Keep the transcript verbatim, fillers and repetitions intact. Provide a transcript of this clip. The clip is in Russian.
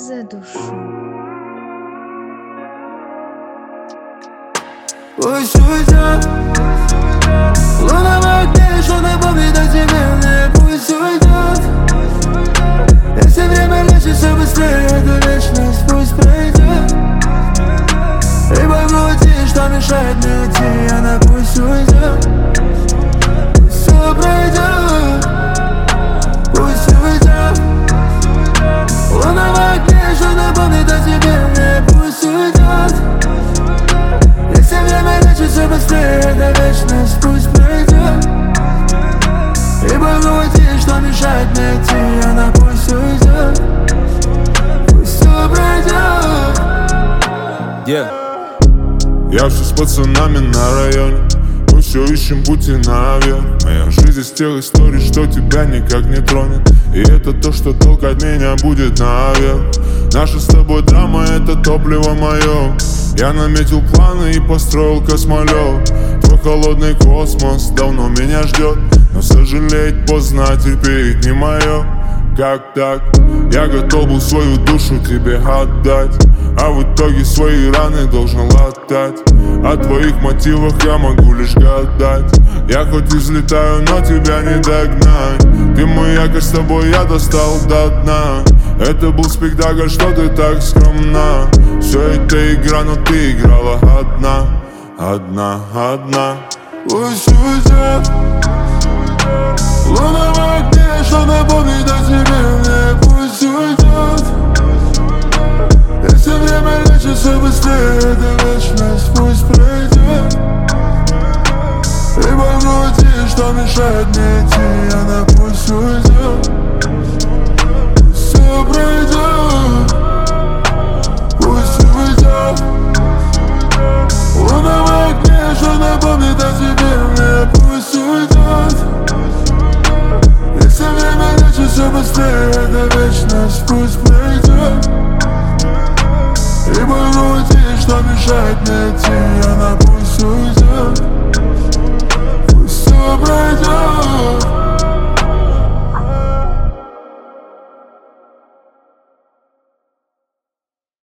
за душу. Пусть уйдет луна в окне, что напомнит о тебе мне. Пусть уйдет, если время лечится быстрее, эта вечность пусть пройдет. Ибо в груди, что мешает мне идти, она пусть уйдет. Пусть все пройдет, пусть уйдет. Луна в окне, что напомнит о тебе мне. Пусть уйдет, если время лечится быстрее, эта вечность пусть пройдет. Ибо в груди, что мешает мне идти, она пусть уйдет. Пусть все пройдет. Yeah. Я все с пацанами на районе, мы все ищем пути наверх. Моя жизнь из тех историй, что тебя никак не тронет. И это то, что толкать меня будет наверх. Наша с тобой драма, это топливо мое. Я наметил планы и построил космолет. Твой холодный космос давно меня ждет, но сожалеть поздно, терпеть не мое. Как так? Я готов был свою душу тебе отдать, а в итоге свои раны должен латать. О твоих мотивах я могу лишь гадать. Я хоть и взлетаю, но тебя не догнать. Ты мой якорь, с тобой я достал до дна. Это был спектакль, что ты так скромна. Все это игра, но ты играла одна. Одна, одна. Пусть уйдет луна в окне, что напомнит о тебе мне. Пусть уйдет, если время лечится быстрее, эта вечность пусть пройдет. Ибо в груди, что мешает мне идти, она пусть уйдет. Пусть все пройдет, пусть уйдет. Луна в окне, что напомнит о тебе мне. Пусть уйдет, если время лечится быстрее, эта вечность пусть пройдет. Ибо в груди, что мешает мне идти, она пусть уйдет.